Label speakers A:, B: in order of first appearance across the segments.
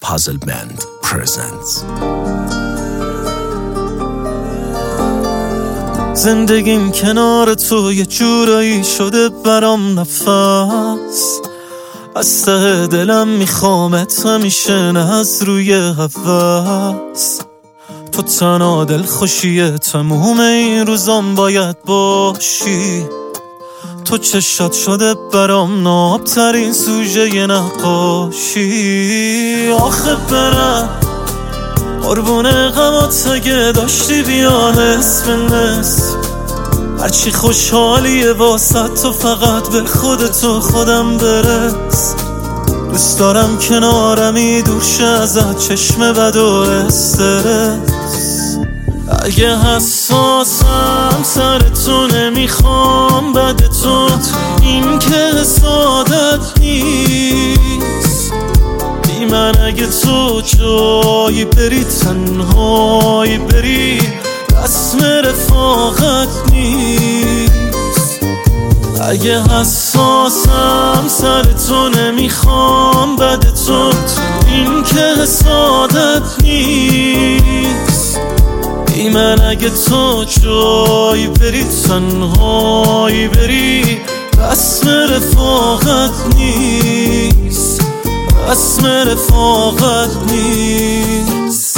A: Puzzle Band presents.
B: زندگیم کنار تو یه جورایی شده برام نفس، از ته دلم میخوامت همیشه، نه از روی هوس. تو تنها دل خوشیه تموم این روزام باید باشی. تو چشات شده برام نابترین سوژه ی نقاشی. آخه برم قربون غمات اگه داشتی بیا نصف نصف، هرچی خوشحالیه واسه تو فقط به خودتو خودم برس. دوست دارم کنارمی دور شه ازت چشم بد و استرس. اگه حساسم سر تو نمیخوام بد تو، این که حسادت نیست. بی من اگه تو جایی بری تنهایی بری، رسم رفاقت نیست. اگه حساسم سر تو نمیخوام بد تو، این که حسادت نیست. بی من اگه تو جایی بری تنهایی بری، رسم رفاقت نیست. رسم رفاقت نیست.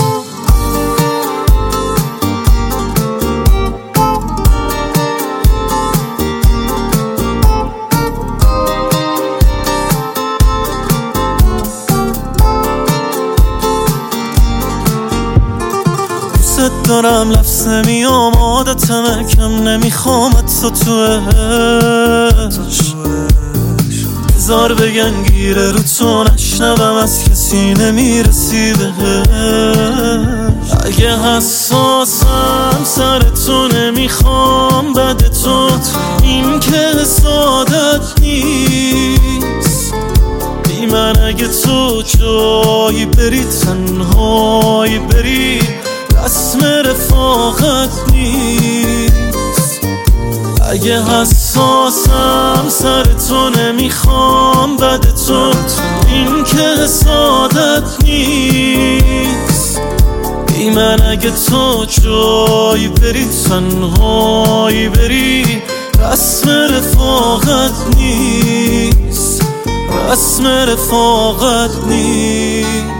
B: دارم لفظ نمیام عادتمه، کم نمیخوامت تو عشق. هزار بگن گیره رو تو نشنوم، از کسی نمیرسی بهش. اگه حساسم سر تو نمیخوام بد تو، این که حسادت نیست. بی من اگه تو جایی بری تنهایی بری، رسم رفاقت نیست. اگه حساسم سر تو نمیخوام بد تو، این که حسادت نیست. بی من اگه تو جایی بری تنهایی بری، رسم رفاقت نیست. رسم رفاقت نیست.